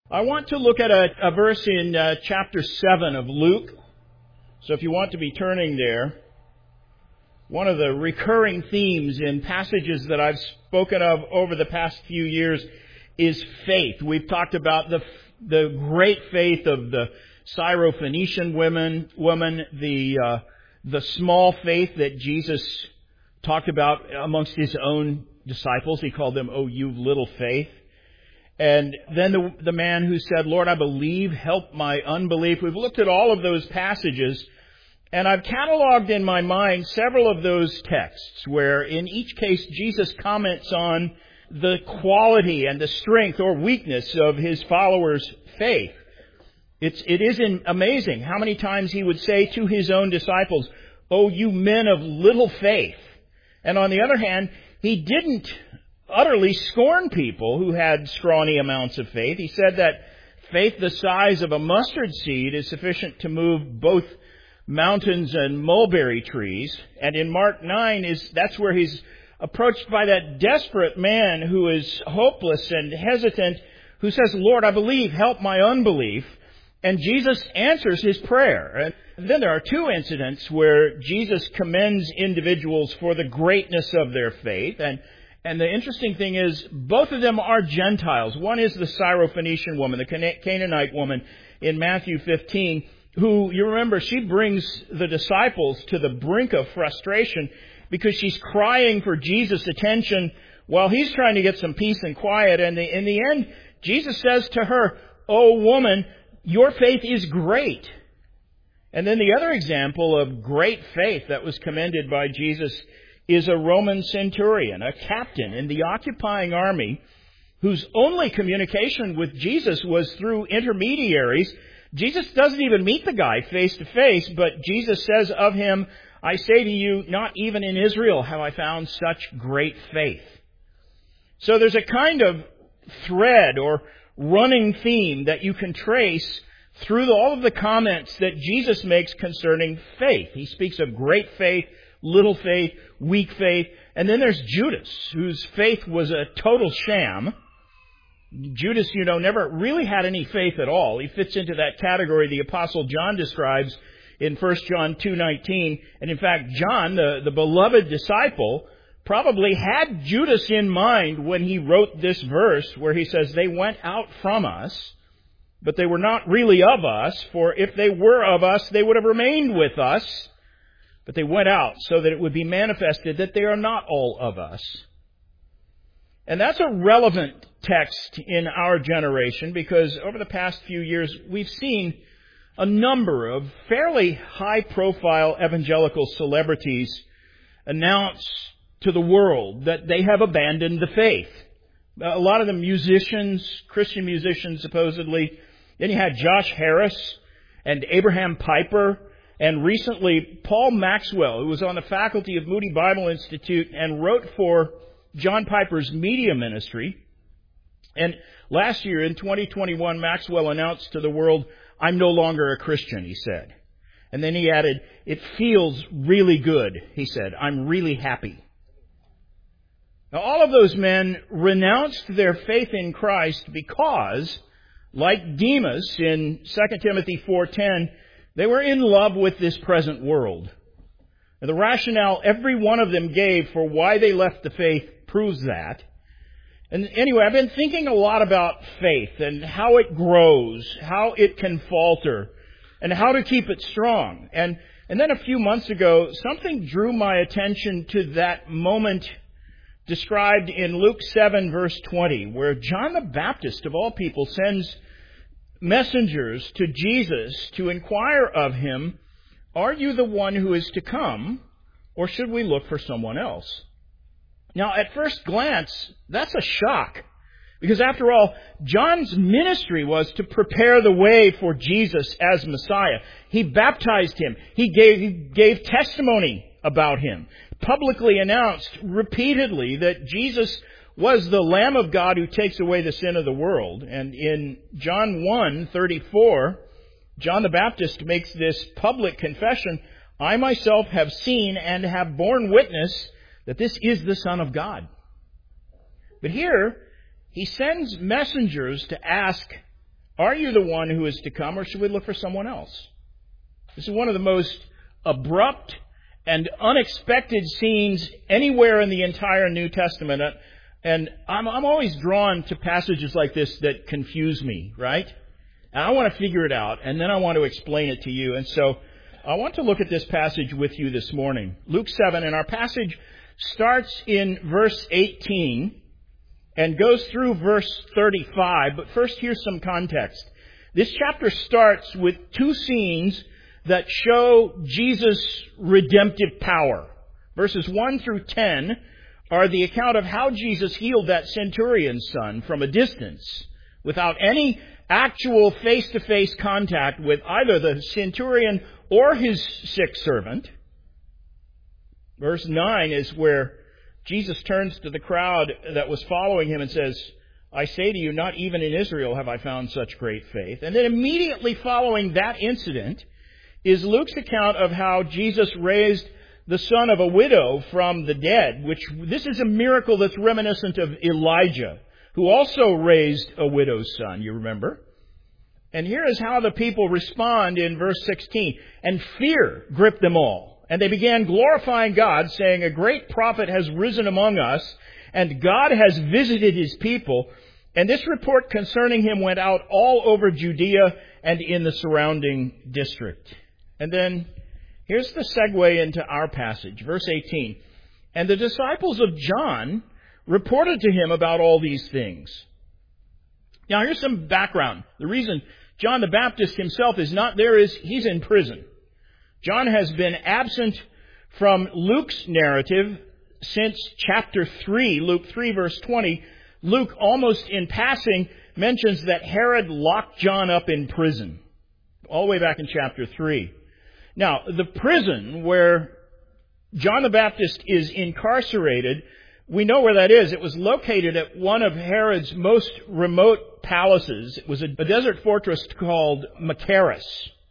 I want to look at a verse in chapter 7 of Luke. So if you want to be turning there, one of the recurring themes in passages that I've spoken of over the past few years is faith. We've talked about the great faith of the Syrophoenician woman, the small faith that Jesus talked about amongst his own disciples. He called them, "Oh, you little faith." And then the man who said, "Lord, I believe, help my unbelief." We've looked at all of those passages, and I've cataloged in my mind several of those texts where in each case Jesus comments on the quality and the strength or weakness of his followers' faith. It is amazing how many times he would say to his own disciples, "Oh, you men of little faith." And on the other hand, he didn't utterly scorn people who had scrawny amounts of faith. He said that faith the size of a mustard seed is sufficient to move both mountains and mulberry trees. And in Mark 9, that's where he's approached by that desperate man who is hopeless and hesitant, who says, "Lord, I believe, help my unbelief." And Jesus answers his prayer. And then there are two incidents where Jesus commends individuals for the greatness of their faith. And the interesting thing is, both of them are Gentiles. One is the Syrophoenician woman, the Canaanite woman in Matthew 15, who, you remember, she brings the disciples to the brink of frustration because she's crying for Jesus' attention while he's trying to get some peace and quiet. And in the end, Jesus says to her, "Oh, woman, your faith is great." And then the other example of great faith that was commended by Jesus is a Roman centurion, a captain in the occupying army, whose only communication with Jesus was through intermediaries. Jesus doesn't even meet the guy face to face, but Jesus says of him, "I say to you, not even in Israel have I found such great faith." So there's a kind of thread or running theme that you can trace through all of the comments that Jesus makes concerning faith. He speaks of great faith, little faith, weak faith. And then there's Judas, whose faith was a total sham. Judas, never really had any faith at all. He fits into that category the Apostle John describes in 1 John 2:19. And in fact, John, the beloved disciple, probably had Judas in mind when he wrote this verse where he says, "They went out from us, but they were not really of us, for if they were of us, they would have remained with us. But they went out so that it would be manifested that they are not all of us." And that's a relevant text in our generation because over the past few years, we've seen a number of fairly high-profile evangelical celebrities announce to the world that they have abandoned the faith. A lot of them musicians, Christian musicians supposedly. Then you had Josh Harris and Abraham Piper. And recently, Paul Maxwell, who was on the faculty of Moody Bible Institute and wrote for John Piper's media ministry. And last year, in 2021, Maxwell announced to the world, "I'm no longer a Christian," he said. And then he added, "It feels really good," he said. "I'm really happy." Now, all of those men renounced their faith in Christ because, like Demas in 2 Timothy 4:10, they were in love with this present world. And the rationale every one of them gave for why they left the faith proves that. And anyway, I've been thinking a lot about faith and how it grows, how it can falter, and how to keep it strong. And then a few months ago, something drew my attention to that moment described in Luke 7, verse 20, where John the Baptist, of all people, sends messengers to Jesus to inquire of him, "Are you the one who is to come, or should we look for someone else?" Now, at first glance, that's a shock. Because after all, John's ministry was to prepare the way for Jesus as Messiah. He baptized him. He gave testimony about him. Publicly announced repeatedly that Jesus was the Lamb of God who takes away the sin of the world. And in John 1:34, John the Baptist makes this public confession, "I myself have seen and have borne witness that this is the Son of God." But here, he sends messengers to ask, Are you the one who is to come, or should we look for someone else? This is one of the most abrupt and unexpected scenes anywhere in the entire New Testament. And I'm always drawn to passages like this that confuse me, right? And I want to figure it out, and then I want to explain it to you. And so I want to look at this passage with you this morning. Luke 7, and our passage starts in verse 18 and goes through verse 35. But first, here's some context. This chapter starts with two scenes that show Jesus' redemptive power. Verses 1 through 10 are the account of how Jesus healed that centurion's son from a distance without any actual face-to-face contact with either the centurion or his sick servant. Verse 9 is where Jesus turns to the crowd that was following him and says, I say to you, not even in Israel have I found such great faith. And then immediately following that incident is Luke's account of how Jesus raised the son of a widow from the dead, which this is a miracle that's reminiscent of Elijah, who also raised a widow's son, you remember? And here is how the people respond in verse 16. And fear gripped them all, and they began glorifying God, saying, a great prophet has risen among us, and God has visited his people. And this report concerning him went out all over Judea and in the surrounding district. And then here's the segue into our passage, verse 18. And the disciples of John reported to him about all these things. Now, here's some background. The reason John the Baptist himself is not there is he's in prison. John has been absent from Luke's narrative since chapter 3, Luke 3, verse 20. Luke, almost in passing, mentions that Herod locked John up in prison, all the way back in chapter 3. Now, the prison where John the Baptist is incarcerated, we know where that is. It was located at one of Herod's most remote palaces. It was a desert fortress called Machaerus.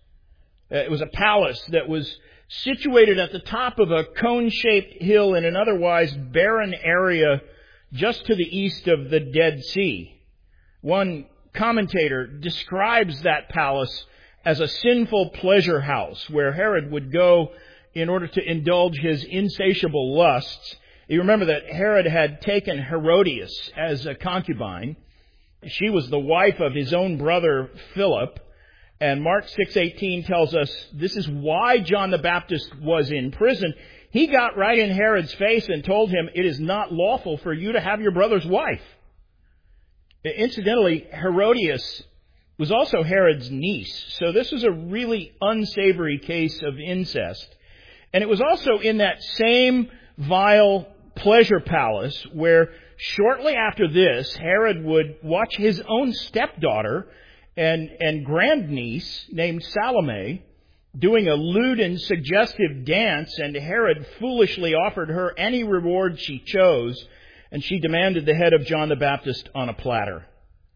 It was a palace that was situated at the top of a cone-shaped hill in an otherwise barren area just to the east of the Dead Sea. One commentator describes that palace as a sinful pleasure house where Herod would go in order to indulge his insatiable lusts. You remember that Herod had taken Herodias as a concubine. She was the wife of his own brother Philip. And Mark 6:18 tells us this is why John the Baptist was in prison. He got right in Herod's face and told him, it is not lawful for you to have your brother's wife. Incidentally, Herodias was also Herod's niece. So this was a really unsavory case of incest. And it was also in that same vile pleasure palace where shortly after this, Herod would watch his own stepdaughter and grandniece named Salome doing a lewd and suggestive dance, and Herod foolishly offered her any reward she chose, and she demanded the head of John the Baptist on a platter.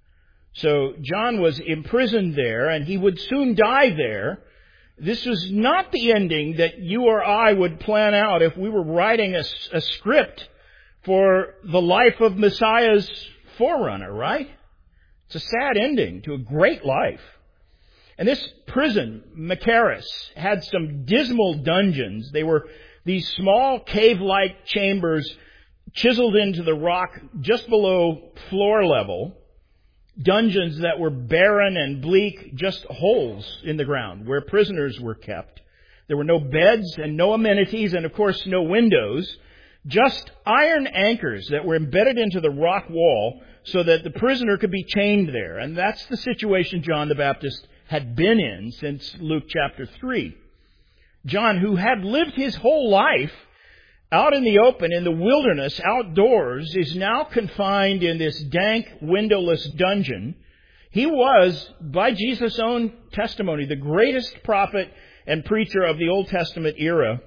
So John was imprisoned there, and he would soon die there. This was not the ending that you or I would plan out if we were writing a script for the life of Messiah's forerunner, right? It's a sad ending to a great life. And this prison, Machaerus, had some dismal dungeons. They were these small cave-like chambers chiseled into the rock just below floor level. Dungeons that were barren and bleak, just holes in the ground where prisoners were kept. There were no beds and no amenities and, of course, no windows. Just iron anchors that were embedded into the rock wall so that the prisoner could be chained there. And that's the situation John the Baptist had been in since Luke chapter 3. John, who had lived his whole life out in the open, in the wilderness, outdoors, is now confined in this dank, windowless dungeon. He was, by Jesus' own testimony, the greatest prophet and preacher of the Old Testament era.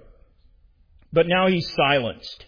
But now he's silenced.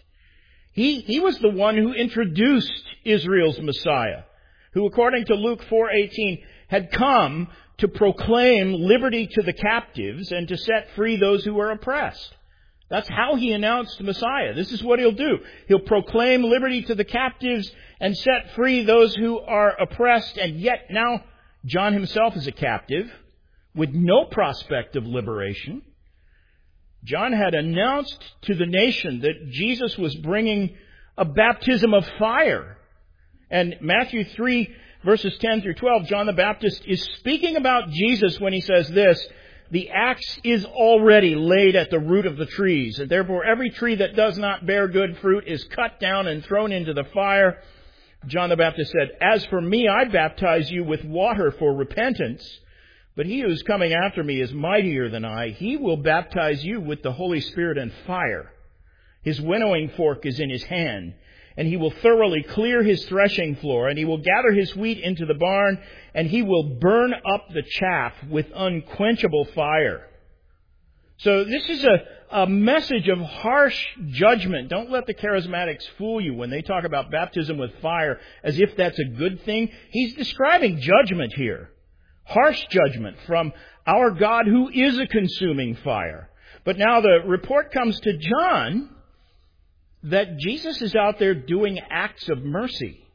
He was the one who introduced Israel's Messiah, who, according to Luke 4:18, had come to proclaim liberty to the captives and to set free those who were oppressed. That's how he announced Messiah. This is what he'll do. He'll proclaim liberty to the captives and set free those who are oppressed. And yet now John himself is a captive with no prospect of liberation. John had announced to the nation that Jesus was bringing a baptism of fire. And Matthew 3, verses 10 through 12, John the Baptist is speaking about Jesus when he says this, "The axe is already laid at the root of the trees, and therefore every tree that does not bear good fruit is cut down and thrown into the fire." John the Baptist said, "As for me, I baptize you with water for repentance, but he who is coming after me is mightier than I. He will baptize you with the Holy Spirit and fire. His winnowing fork is in his hand, and he will thoroughly clear his threshing floor, and he will gather his wheat into the barn, and he will burn up the chaff with unquenchable fire." So this is a message of harsh judgment. Don't let the charismatics fool you when they talk about baptism with fire as if that's a good thing. He's describing judgment here. Harsh judgment from our God who is a consuming fire. But now the report comes to John that Jesus is out there doing acts of mercy.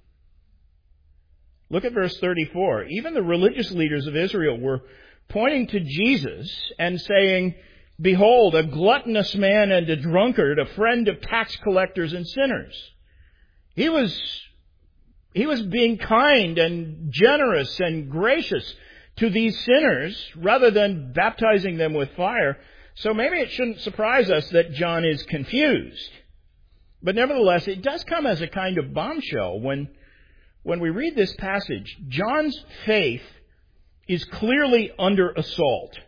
Look at verse 34. Even the religious leaders of Israel were pointing to Jesus and saying, "Behold, a gluttonous man and a drunkard, a friend of tax collectors and sinners." He was being kind and generous and gracious to these sinners rather than baptizing them with fire. So maybe it shouldn't surprise us that John is confused. But nevertheless, it does come as a kind of bombshell when we read this passage. John's faith is clearly under assault.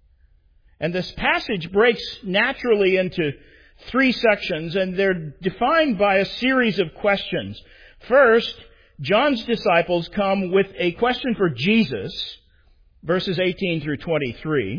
And this passage breaks naturally into three sections, and they're defined by a series of questions. First, John's disciples come with a question for Jesus, verses 18 through 23.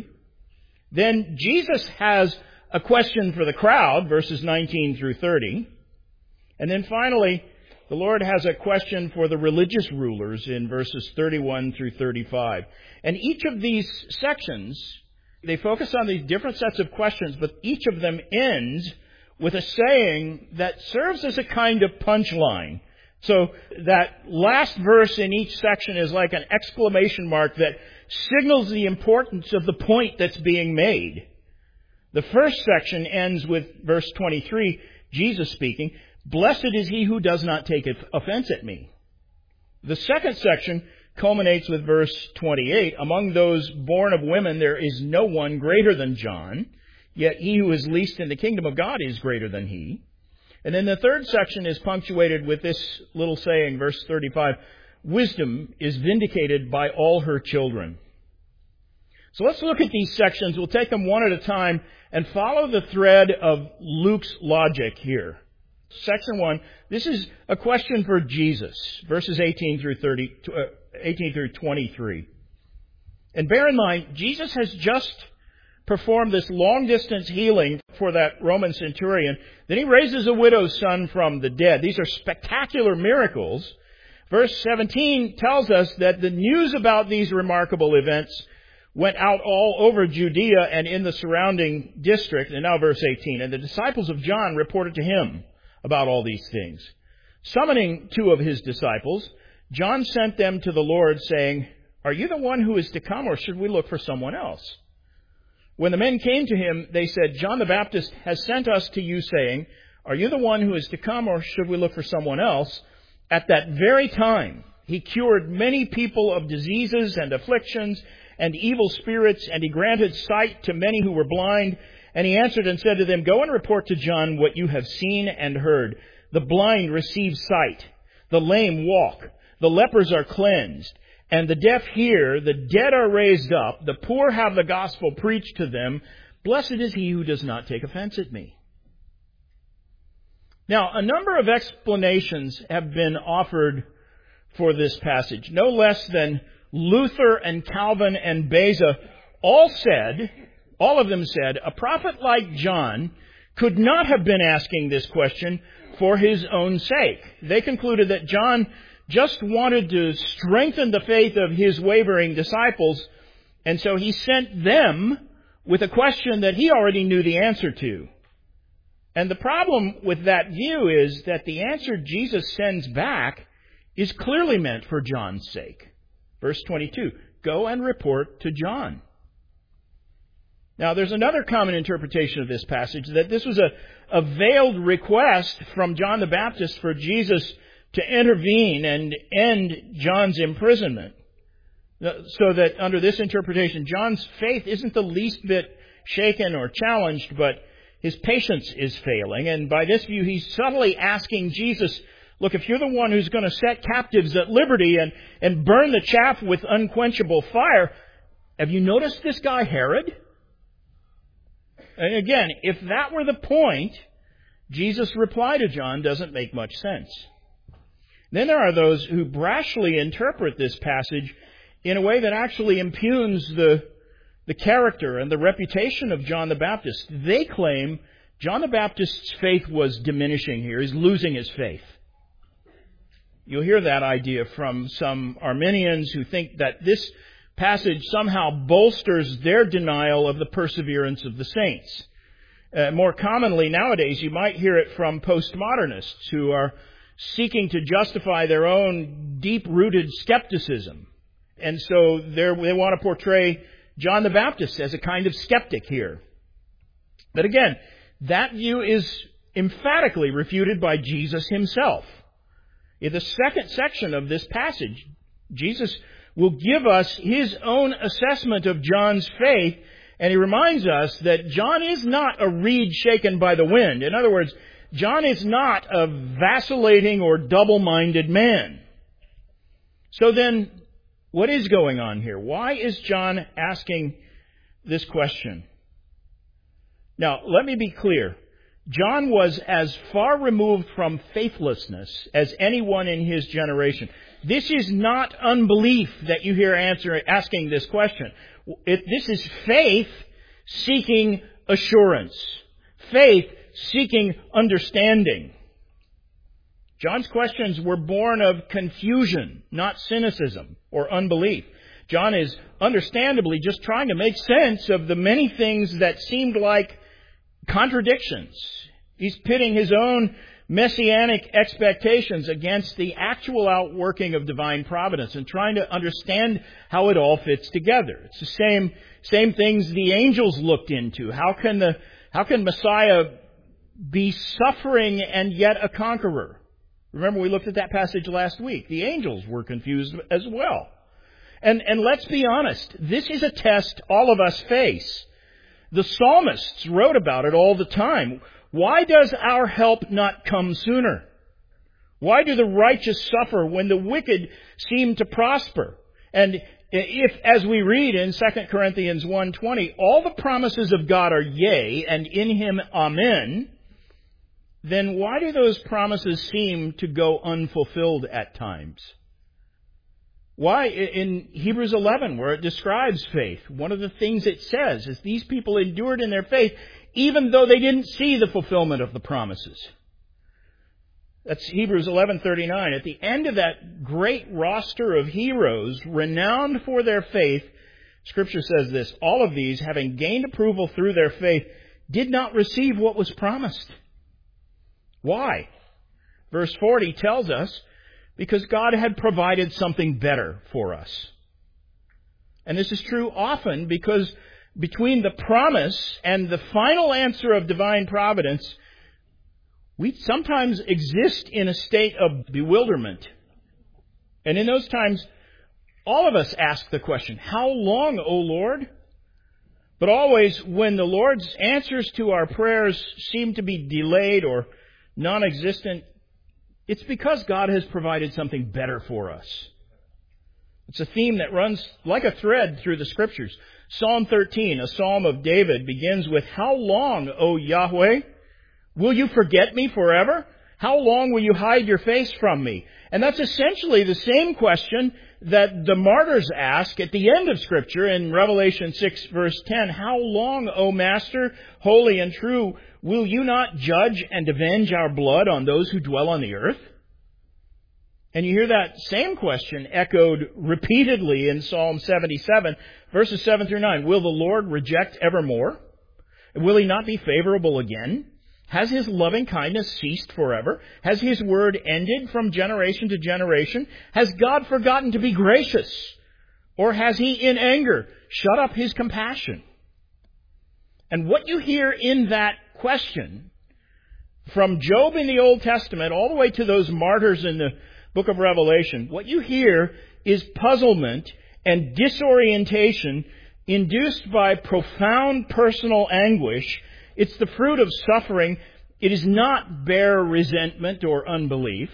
Then Jesus has a question for the crowd, verses 19 through 30. And then finally, the Lord has a question for the religious rulers in verses 31 through 35. And each of these sections, they focus on these different sets of questions, but each of them ends with a saying that serves as a kind of punchline. So that last verse in each section is like an exclamation mark that signals the importance of the point that's being made. The first section ends with verse 23, Jesus speaking, "Blessed is he who does not take offense at me." The second section culminates with verse 28, "Among those born of women there is no one greater than John, yet he who is least in the kingdom of God is greater than he." And then the third section is punctuated with this little saying, verse 35, "Wisdom is vindicated by all her children." So let's look at these sections. We'll take them one at a time and follow the thread of Luke's logic here. Section 1, this is a question for Jesus, verses 18 through 23. And bear in mind, Jesus has just performed this long-distance healing for that Roman centurion. Then he raises a widow's son from the dead. These are spectacular miracles. Verse 17 tells us that the news about these remarkable events went out all over Judea and in the surrounding district. And now verse 18, "And the disciples of John reported to him about all these things. Summoning two of his disciples, John sent them to the Lord, saying, 'Are you the one who is to come, or should we look for someone else?' When the men came to him, they said, 'John the Baptist has sent us to you, saying, Are you the one who is to come, or should we look for someone else?' At that very time, he cured many people of diseases and afflictions and evil spirits, and he granted sight to many who were blind. And he answered and said to them, 'Go and report to John what you have seen and heard. The blind receive sight, the lame walk, the lepers are cleansed, and the deaf hear, the dead are raised up, the poor have the gospel preached to them. Blessed is he who does not take offense at me.'" Now, a number of explanations have been offered for this passage. No less than Luther and Calvin and Beza all of them said, a prophet like John could not have been asking this question for his own sake. They concluded that John just wanted to strengthen the faith of his wavering disciples, and so he sent them with a question that he already knew the answer to. And the problem with that view is that the answer Jesus sends back is clearly meant for John's sake. Verse 22, go and report to John. Now, there's another common interpretation of this passage, that this was a veiled request from John the Baptist for Jesus to intervene and end John's imprisonment. So that under this interpretation, John's faith isn't the least bit shaken or challenged, but his patience is failing. And by this view, he's subtly asking Jesus, look, if you're the one who's going to set captives at liberty and burn the chaff with unquenchable fire, have you noticed this guy Herod? And again, if that were the point, Jesus' reply to John doesn't make much sense. Then there are those who brashly interpret this passage in a way that actually impugns the character and the reputation of John the Baptist. They claim John the Baptist's faith was diminishing here. He's losing his faith. You'll hear that idea from some Arminians who think that this passage somehow bolsters their denial of the perseverance of the saints. More commonly nowadays, you might hear it from postmodernists who are seeking to justify their own deep-rooted skepticism. And so they want to portray John the Baptist as a kind of skeptic here. But again, that view is emphatically refuted by Jesus himself. In the second section of this passage, Jesus will give us his own assessment of John's faith, and he reminds us that John is not a reed shaken by the wind. In other words, John is not a vacillating or double-minded man. So then, what is going on here? Why is John asking this question? Now, let me be clear. John was as far removed from faithlessness as anyone in his generation. This is not unbelief that you hear asking this question. This is faith seeking assurance. Faith seeking understanding. John's questions were born of confusion, not cynicism or unbelief. John is understandably just trying to make sense of the many things that seemed like contradictions. He's pitting his own messianic expectations against the actual outworking of divine providence and trying to understand how it all fits together. It's the same things the angels looked into. How can Messiah be suffering and yet a conqueror? Remember, we looked at that passage last week. The angels were confused as well. And let's be honest, this is a test all of us face. The psalmists wrote about it all the time. Why does our help not come sooner? Why do the righteous suffer when the wicked seem to prosper? And if, as we read in 2 Corinthians 1:20, all the promises of God are yea, and in him amen, then why do those promises seem to go unfulfilled at times? Why, in Hebrews 11, where it describes faith, one of the things it says is these people endured in their faith even though they didn't see the fulfillment of the promises. That's Hebrews 11:39. At the end of that great roster of heroes renowned for their faith, Scripture says this, all of these, having gained approval through their faith, did not receive what was promised. Why? Verse 40 tells us, because God had provided something better for us. And this is true often because between the promise and the final answer of divine providence, we sometimes exist in a state of bewilderment. And in those times, all of us ask the question, how long, O Lord? But always when the Lord's answers to our prayers seem to be delayed or non-existent, it's because God has provided something better for us. It's a theme that runs like a thread through the Scriptures. Psalm 13, a psalm of David, begins with, how long, O Yahweh? Will you forget me forever? How long will you hide your face from me? And that's essentially the same question that the martyrs ask at the end of Scripture in Revelation 6, verse 10. How long, O Master, holy and true, will you not judge and avenge our blood on those who dwell on the earth? And you hear that same question echoed repeatedly in Psalm 77, verses 7 through 9. Will the Lord reject evermore? Will he not be favorable again? Has his loving kindness ceased forever? Has his word ended from generation to generation? Has God forgotten to be gracious? Or has he, in anger, shut up his compassion? And what you hear in that question, from Job in the Old Testament all the way to those martyrs in the book of Revelation, what you hear is puzzlement and disorientation induced by profound personal anguish. It's the fruit of suffering. It is not bare resentment or unbelief.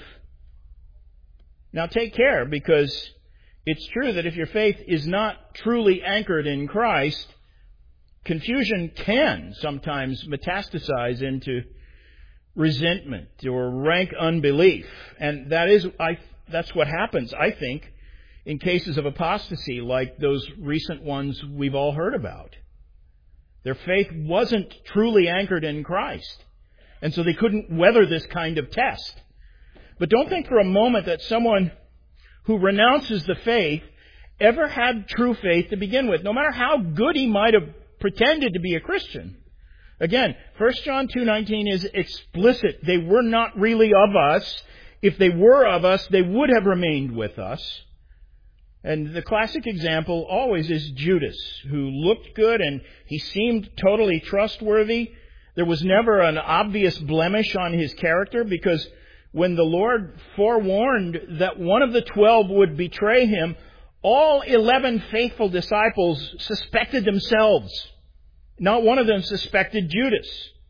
Now take care, because it's true that if your faith is not truly anchored in Christ, confusion can sometimes metastasize into resentment or rank unbelief. And that's what happens, I think, in cases of apostasy like those recent ones we've all heard about. Their faith wasn't truly anchored in Christ, and so they couldn't weather this kind of test. But don't think for a moment that someone who renounces the faith ever had true faith to begin with, no matter how good he might have pretended to be a Christian. Again, 1 John 2:19 is explicit. They were not really of us. If they were of us, they would have remained with us. And the classic example always is Judas, who looked good and he seemed totally trustworthy. There was never an obvious blemish on his character, because when the Lord forewarned that one of the 12 would betray him, all 11 faithful disciples suspected themselves. Not one of them suspected Judas.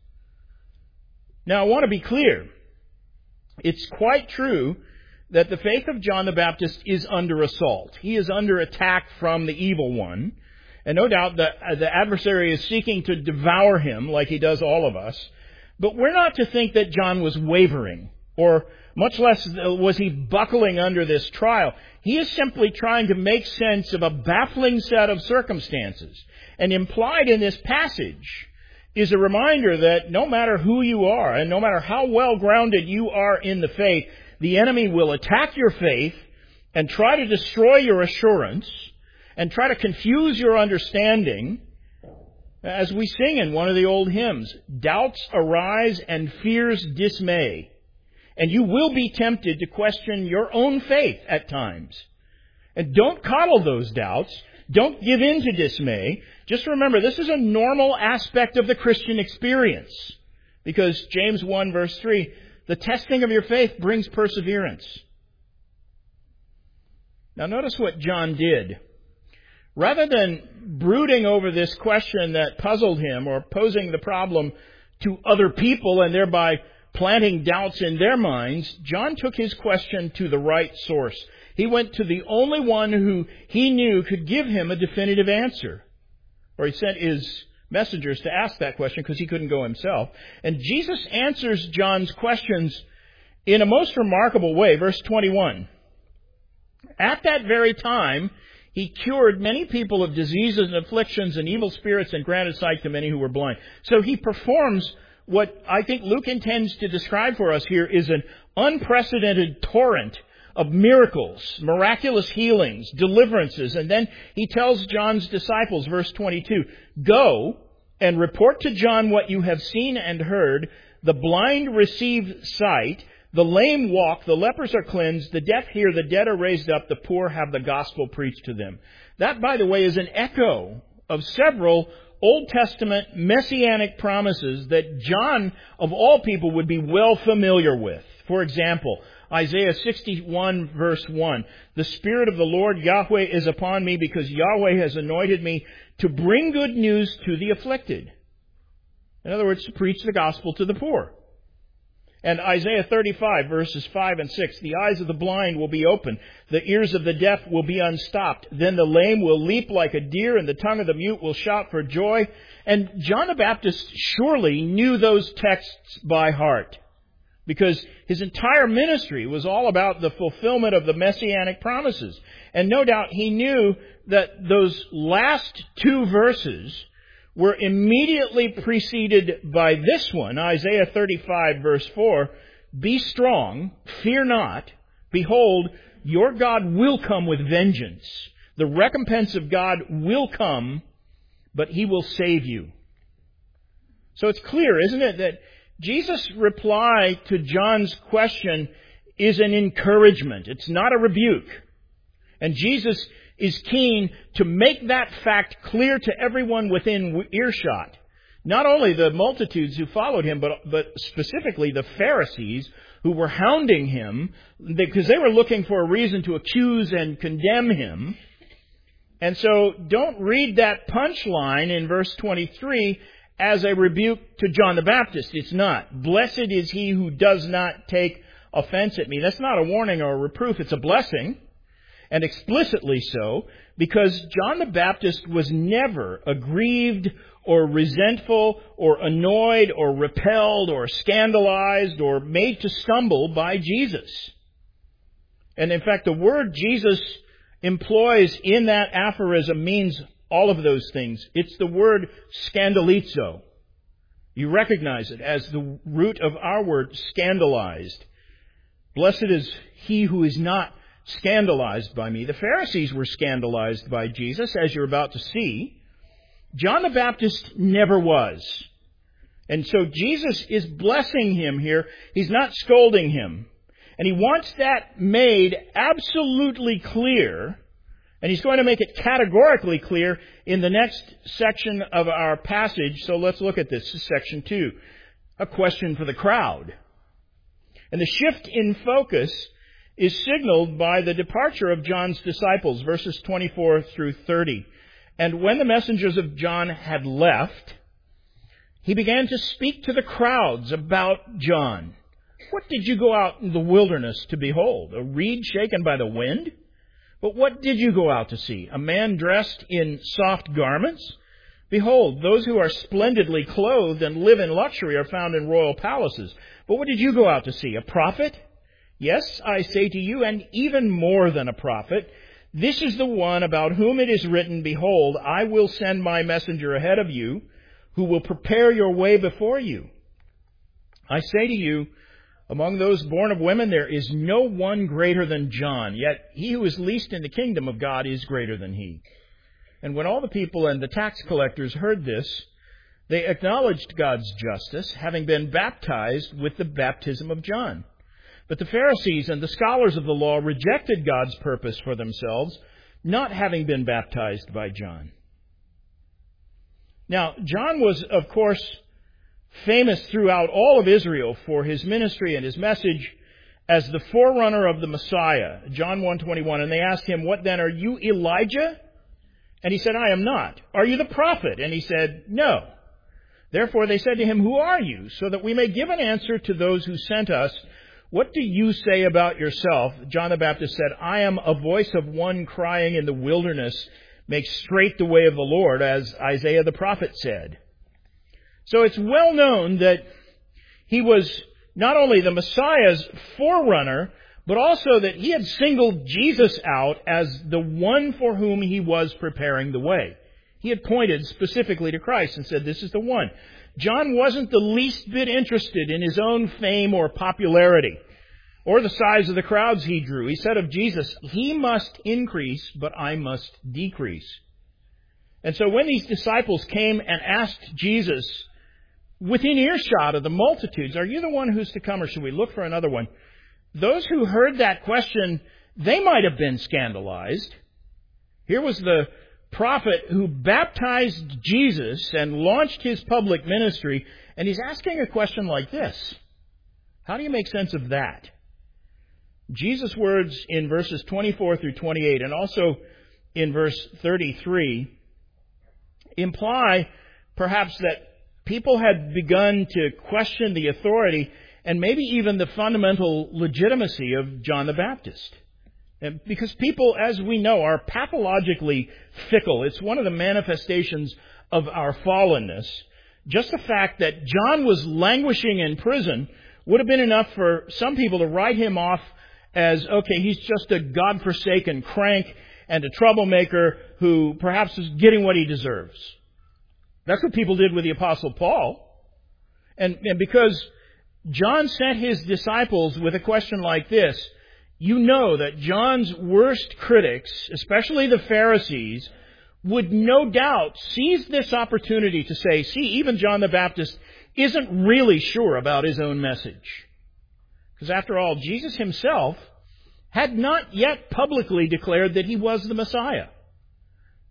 Now, I want to be clear. It's quite true that the faith of John the Baptist is under assault. He is under attack from the evil one. And no doubt the adversary is seeking to devour him like he does all of us. But we're not to think that John was wavering, or much less was he buckling under this trial. He is simply trying to make sense of a baffling set of circumstances. And implied in this passage is a reminder that no matter who you are, and no matter how well grounded you are in the faith, the enemy will attack your faith and try to destroy your assurance and try to confuse your understanding. As we sing in one of the old hymns, doubts arise and fears dismay. And you will be tempted to question your own faith at times. And don't coddle those doubts. Don't give in to dismay. Just remember, this is a normal aspect of the Christian experience. Because James 1 verse 3, the testing of your faith brings perseverance. Now notice what John did. Rather than brooding over this question that puzzled him, or posing the problem to other people and thereby planting doubts in their minds, John took his question to the right source. He went to the only one who he knew could give him a definitive answer. Or he sent his messengers to ask that question because he couldn't go himself. And Jesus answers John's questions in a most remarkable way. Verse 21. At that very time, he cured many people of diseases and afflictions and evil spirits and granted sight to many who were blind. So he performs what I think Luke intends to describe for us here is an unprecedented torrent of miracles, miraculous healings, deliverances. And then he tells John's disciples, verse 22, go and report to John what you have seen and heard. The blind receive sight, the lame walk, the lepers are cleansed, the deaf hear, the dead are raised up, the poor have the gospel preached to them. That, by the way, is an echo of several Old Testament messianic promises that John, of all people, would be well familiar with. For example, Isaiah 61 verse 1, the Spirit of the Lord Yahweh is upon me because Yahweh has anointed me to bring good news to the afflicted. In other words, to preach the gospel to the poor. And Isaiah 35 verses 5 and 6, the eyes of the blind will be opened, the ears of the deaf will be unstopped, then the lame will leap like a deer, and the tongue of the mute will shout for joy. And John the Baptist surely knew those texts by heart, because his entire ministry was all about the fulfillment of the messianic promises. And no doubt he knew that those last two verses were immediately preceded by this one, Isaiah 35 verse 4, be strong, fear not, behold, your God will come with vengeance. The recompense of God will come, but He will save you. So it's clear, isn't it, that Jesus' reply to John's question is an encouragement. It's not a rebuke. And Jesus is keen to make that fact clear to everyone within earshot. Not only the multitudes who followed him, but specifically the Pharisees who were hounding him because they were looking for a reason to accuse and condemn him. And so don't read that punchline in verse 23 as a rebuke to John the Baptist. It's not. Blessed is he who does not take offense at me. That's not a warning or a reproof. It's a blessing, and explicitly so, because John the Baptist was never aggrieved or resentful or annoyed or repelled or scandalized or made to stumble by Jesus. And in fact, the word Jesus employs in that aphorism means all of those things. It's the word scandalizo. You recognize it as the root of our word scandalized. Blessed is he who is not scandalized by me. The Pharisees were scandalized by Jesus, as you're about to see. John the Baptist never was. And so Jesus is blessing him here. He's not scolding him. And he wants that made absolutely clear, and he's going to make it categorically clear in the next section of our passage. So let's look at this. This is section 2, a question for the crowd. And the shift in focus is signaled by the departure of John's disciples, verses 24 through 30. And when the messengers of John had left, he began to speak to the crowds about John. What did you go out in the wilderness to behold? A reed shaken by the wind? But what did you go out to see? A man dressed in soft garments? Behold, those who are splendidly clothed and live in luxury are found in royal palaces. But what did you go out to see? A prophet? Yes, I say to you, and even more than a prophet. This is the one about whom it is written, Behold, I will send my messenger ahead of you, who will prepare your way before you. I say to you, among those born of women there is no one greater than John, yet he who is least in the kingdom of God is greater than he. And when all the people and the tax collectors heard this, they acknowledged God's justice, having been baptized with the baptism of John. But the Pharisees and the scholars of the law rejected God's purpose for themselves, not having been baptized by John. Now, John was, of course, famous throughout all of Israel for his ministry and his message as the forerunner of the Messiah. John 1:21, and they asked him, What then, are you Elijah? And he said, I am not. Are you the prophet? And he said, No. Therefore they said to him, Who are you? So that we may give an answer to those who sent us. What do you say about yourself? John the Baptist said, I am a voice of one crying in the wilderness, make straight the way of the Lord, as Isaiah the prophet said. So it's well known that he was not only the Messiah's forerunner, but also that he had singled Jesus out as the one for whom he was preparing the way. He had pointed specifically to Christ and said, This is the one. John wasn't the least bit interested in his own fame or popularity or the size of the crowds he drew. He said of Jesus, He must increase, but I must decrease. And so when these disciples came and asked Jesus, within earshot of the multitudes, Are you the one who's to come, or should we look for another one? Those who heard that question, they might have been scandalized. Here was the prophet who baptized Jesus and launched his public ministry, and he's asking a question like this. How do you make sense of that? Jesus' words in verses 24 through 28 and also in verse 33 imply perhaps that people had begun to question the authority and maybe even the fundamental legitimacy of John the Baptist. Because people, as we know, are pathologically fickle. It's one of the manifestations of our fallenness. Just the fact that John was languishing in prison would have been enough for some people to write him off as, okay, he's just a God-forsaken crank and a troublemaker who perhaps is getting what he deserves. That's what people did with the Apostle Paul. And because John sent his disciples with a question like this, you know that John's worst critics, especially the Pharisees, would no doubt seize this opportunity to say, see, even John the Baptist isn't really sure about his own message. Because after all, Jesus himself had not yet publicly declared that he was the Messiah.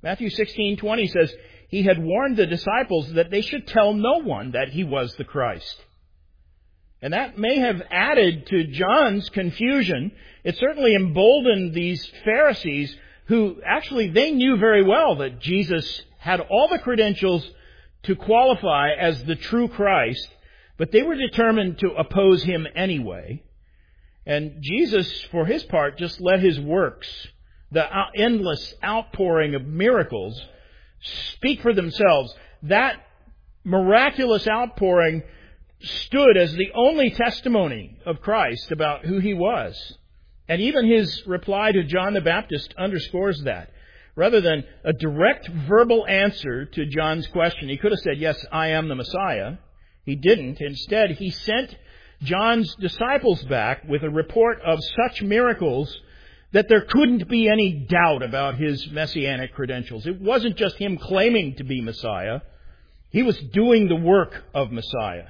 Matthew 16:20 says, he had warned the disciples that they should tell no one that he was the Christ. And that may have added to John's confusion. It certainly emboldened these Pharisees who actually they knew very well that Jesus had all the credentials to qualify as the true Christ, but they were determined to oppose him anyway. And Jesus, for his part, just let his works, the endless outpouring of miracles, speak for themselves. That miraculous outpouring stood as the only testimony of Christ about who he was. And even his reply to John the Baptist underscores that. Rather than a direct verbal answer to John's question, he could have said, yes, I am the Messiah. He didn't. Instead, he sent John's disciples back with a report of such miracles that there couldn't be any doubt about his messianic credentials. It wasn't just him claiming to be Messiah. He was doing the work of Messiah.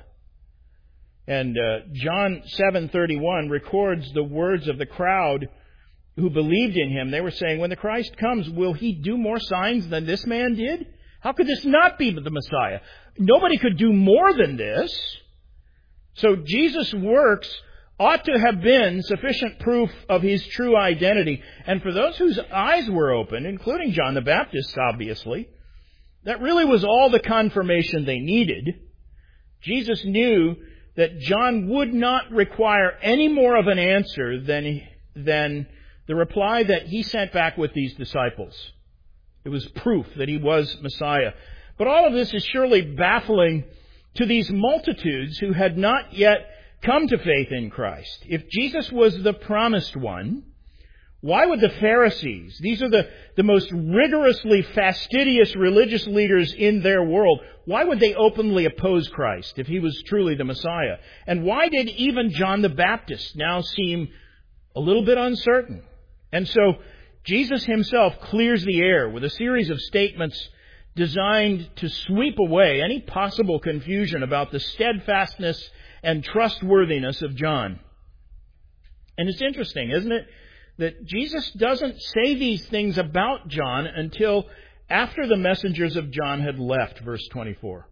And John 7:31 records the words of the crowd who believed in him. They were saying, when the Christ comes, will he do more signs than this man did? How could this not be the Messiah? Nobody could do more than this. So Jesus' works ought to have been sufficient proof of his true identity. And for those whose eyes were open, including John the Baptist, obviously, that really was all the confirmation they needed. Jesus knew that John would not require any more of an answer than the reply that he sent back with these disciples. It was proof that he was Messiah. But all of this is surely baffling to these multitudes who had not yet come to faith in Christ. If Jesus was the promised one, why would the Pharisees, these are the most rigorously fastidious religious leaders in their world, why would they openly oppose Christ if he was truly the Messiah? And why did even John the Baptist now seem a little bit uncertain? And so Jesus himself clears the air with a series of statements designed to sweep away any possible confusion about the steadfastness and trustworthiness of John. And it's interesting, isn't it, that Jesus doesn't say these things about John until after the messengers of John had left, verse 24.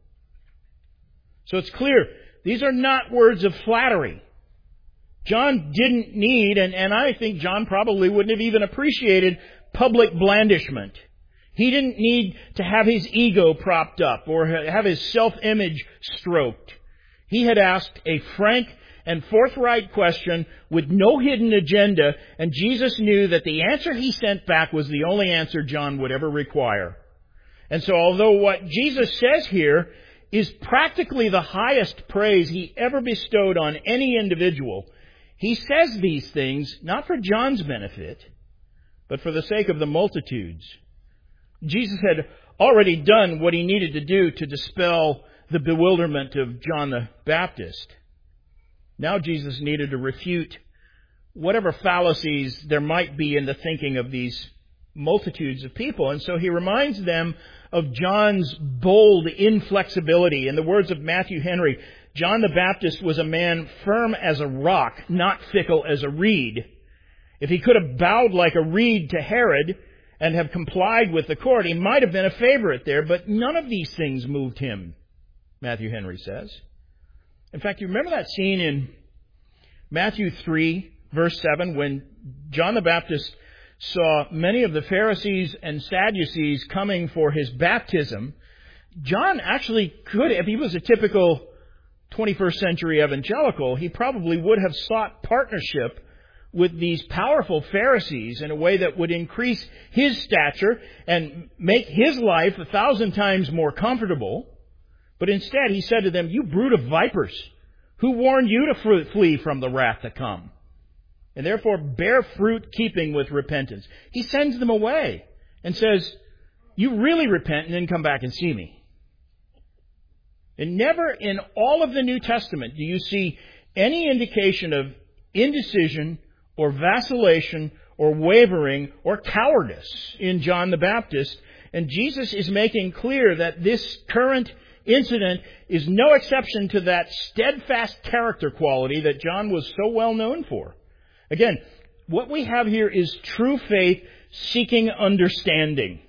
So it's clear, these are not words of flattery. John didn't need, and I think John probably wouldn't have even appreciated public blandishment. He didn't need to have his ego propped up or have his self-image stroked. He had asked a frank and forthright question with no hidden agenda, and Jesus knew that the answer he sent back was the only answer John would ever require. And so although what Jesus says here is practically the highest praise he ever bestowed on any individual, he says these things not for John's benefit, but for the sake of the multitudes. Jesus had already done what he needed to do to dispel the bewilderment of John the Baptist. Now Jesus needed to refute whatever fallacies there might be in the thinking of these multitudes of people. And so he reminds them of John's bold inflexibility. In the words of Matthew Henry, John the Baptist was a man firm as a rock, not fickle as a reed. If he could have bowed like a reed to Herod and have complied with the court, he might have been a favorite there, but none of these things moved him, Matthew Henry says. In fact, you remember that scene in Matthew 3, verse 7, when John the Baptist saw many of the Pharisees and Sadducees coming for his baptism. John actually could, if he was a typical 21st century evangelical, he probably would have sought partnership with these powerful Pharisees in a way that would increase his stature and make his life 1,000 times more comfortable. But instead, he said to them, "You brood of vipers, who warned you to flee from the wrath to come? And therefore bear fruit keeping with repentance." He sends them away and says, "You really repent and then come back and see me." And never in all of the New Testament do you see any indication of indecision or vacillation or wavering or cowardice in John the Baptist. And Jesus is making clear that this current incident is no exception to that steadfast character quality that John was so well known for. Again, what we have here is true faith seeking understanding.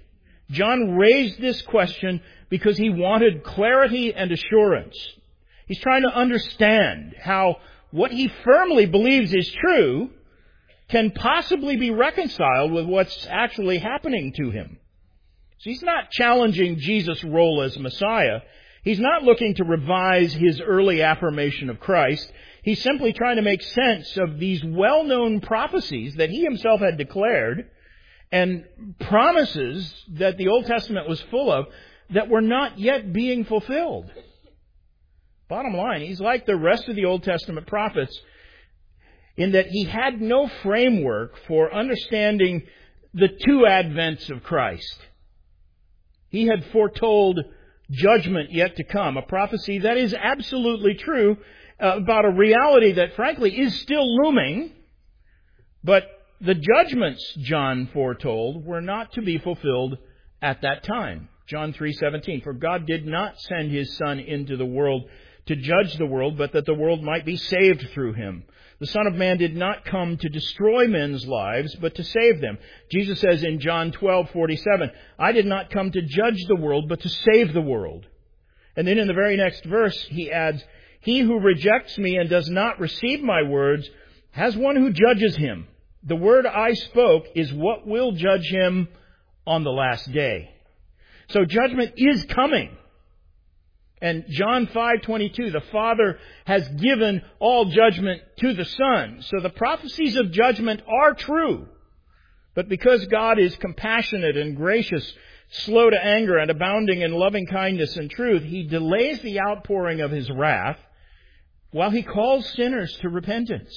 John raised this question because he wanted clarity and assurance. He's trying to understand how what he firmly believes is true can possibly be reconciled with what's actually happening to him. So he's not challenging Jesus' role as Messiah. He's not looking to revise his early affirmation of Christ. He's simply trying to make sense of these well-known prophecies that he himself had declared and promises that the Old Testament was full of that were not yet being fulfilled. Bottom line, he's like the rest of the Old Testament prophets in that he had no framework for understanding the two advents of Christ. He had foretold judgment yet to come, a prophecy that is absolutely true about a reality that frankly is still looming, but the judgments John foretold were not to be fulfilled at that time. John 3:17, for God did not send his Son into the world to judge the world, but that the world might be saved through him. The Son of Man did not come to destroy men's lives, but to save them. Jesus says in John 12:47, I did not come to judge the world, but to save the world. And then in the very next verse, he adds, he who rejects me and does not receive my words has one who judges him. The word I spoke is what will judge him on the last day. So judgment is coming. And John 5:22, the Father has given all judgment to the Son. So the prophecies of judgment are true. But because God is compassionate and gracious, slow to anger and abounding in loving kindness and truth, he delays the outpouring of his wrath while he calls sinners to repentance.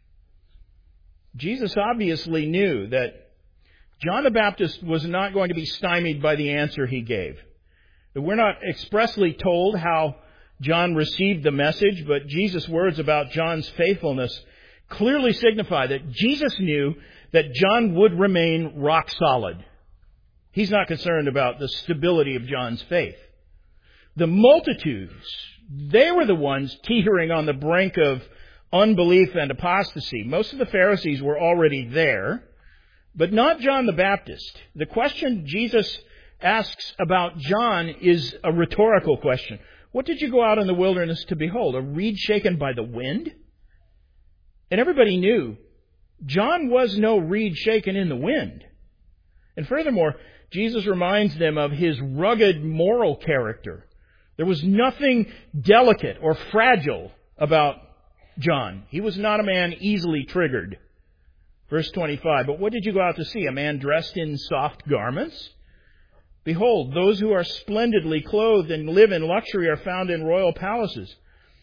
Jesus obviously knew that John the Baptist was not going to be stymied by the answer he gave. We're not expressly told how John received the message, but Jesus' words about John's faithfulness clearly signify that Jesus knew that John would remain rock solid. He's not concerned about the stability of John's faith. The multitudes, they were the ones teetering on the brink of unbelief and apostasy. Most of the Pharisees were already there, but not John the Baptist. The question Jesus asks about John is a rhetorical question. What did you go out in the wilderness to behold? A reed shaken by the wind? And everybody knew John was no reed shaken in the wind. And furthermore, Jesus reminds them of his rugged moral character. There was nothing delicate or fragile about John. He was not a man easily triggered. Verse 25, but what did you go out to see? A man dressed in soft garments? Behold, those who are splendidly clothed and live in luxury are found in royal palaces.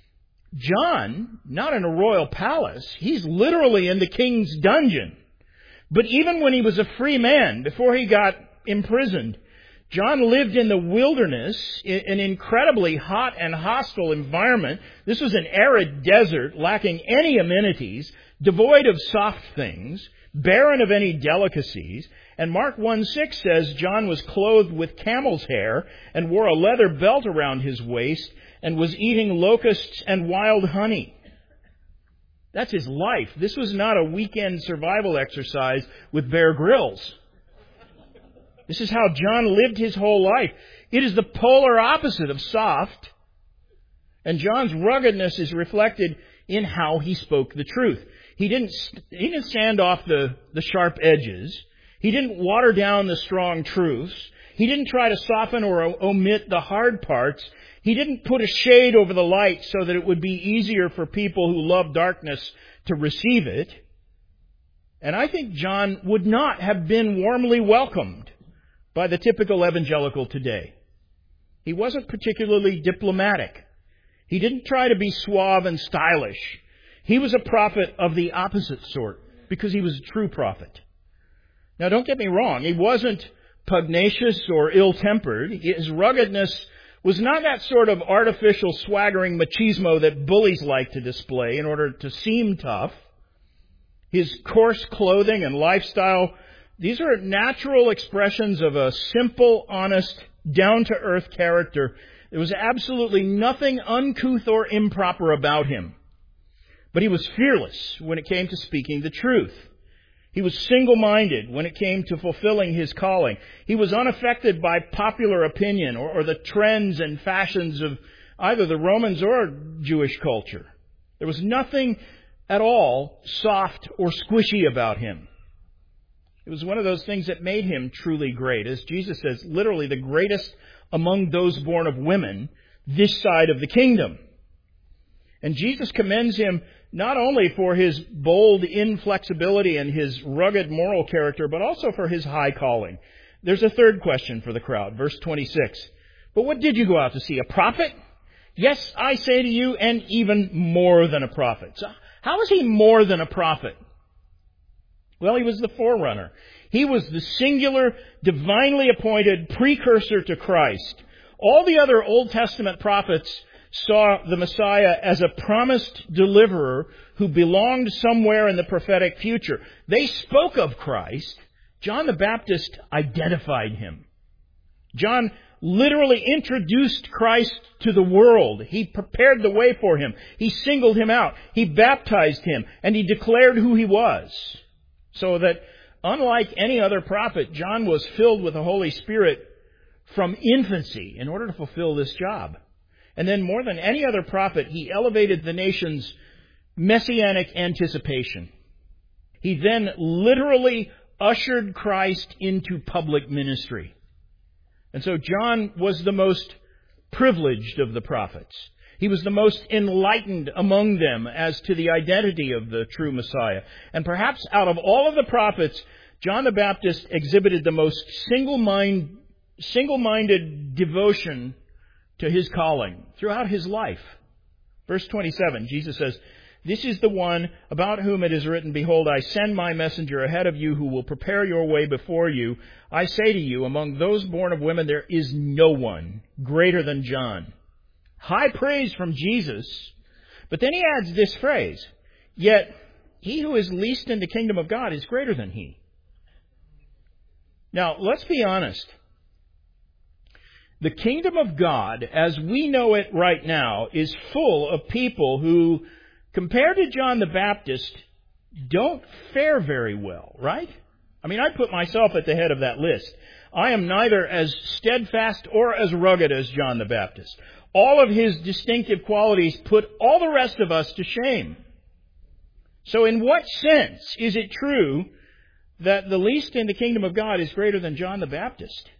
John, not in a royal palace, he's literally in the king's dungeon. But even when he was a free man, before he got imprisoned, John lived in the wilderness, an incredibly hot and hostile environment. This was an arid desert, lacking any amenities, devoid of soft things, barren of any delicacies. And Mark 1:6 says John was clothed with camel's hair and wore a leather belt around his waist and was eating locusts and wild honey. That's his life. This was not a weekend survival exercise with Bear Grylls. This is how John lived his whole life. It is the polar opposite of soft. And John's ruggedness is reflected in how he spoke the truth. He didn't stand off the sharp edges. He didn't water down the strong truths. He didn't try to soften or omit the hard parts. He didn't put a shade over the light so that it would be easier for people who love darkness to receive it. And I think John would not have been warmly welcomed by the typical evangelical today. He wasn't particularly diplomatic. He didn't try to be suave and stylish. He was a prophet of the opposite sort because he was a true prophet. Now, don't get me wrong. He wasn't pugnacious or ill-tempered. His ruggedness was not that sort of artificial swaggering machismo that bullies like to display in order to seem tough. His coarse clothing and lifestyle, these are natural expressions of a simple, honest, down-to-earth character. There was absolutely nothing uncouth or improper about him. But he was fearless when it came to speaking the truth. He was single-minded when it came to fulfilling his calling. He was unaffected by popular opinion or the trends and fashions of either the Romans or Jewish culture. There was nothing at all soft or squishy about him. It was one of those things that made him truly great. As Jesus says, literally the greatest among those born of women this side of the kingdom. And Jesus commends him not only for his bold inflexibility and his rugged moral character, but also for his high calling. There's a third question for the crowd, verse 26. But what did you go out to see? A prophet? Yes, I say to you, and even more than a prophet. So how is he more than a prophet? Well, he was the forerunner. He was the singular, divinely appointed precursor to Christ. All the other Old Testament prophets saw the Messiah as a promised deliverer who belonged somewhere in the prophetic future. They spoke of Christ. John the Baptist identified him. John literally introduced Christ to the world. He prepared the way for him. He singled him out. He baptized him, and he declared who he was. So that, unlike any other prophet, John was filled with the Holy Spirit from infancy in order to fulfill this job. And then more than any other prophet, he elevated the nation's messianic anticipation. He then literally ushered Christ into public ministry. And so John was the most privileged of the prophets. He was the most enlightened among them as to the identity of the true Messiah. And perhaps out of all of the prophets, John the Baptist exhibited the most single-minded devotion to his calling throughout his life. Verse 27, Jesus says, "This is the one about whom it is written, Behold, I send my messenger ahead of you who will prepare your way before you. I say to you, among those born of women, there is no one greater than John." High praise from Jesus. But then he adds this phrase, "Yet he who is least in the kingdom of God is greater than he." Now, let's be honest. The kingdom of God, as we know it right now, is full of people who, compared to John the Baptist, don't fare very well, right? I mean, I put myself at the head of that list. I am neither as steadfast or as rugged as John the Baptist. All of his distinctive qualities put all the rest of us to shame. So in what sense is it true that the least in the kingdom of God is greater than John the Baptist?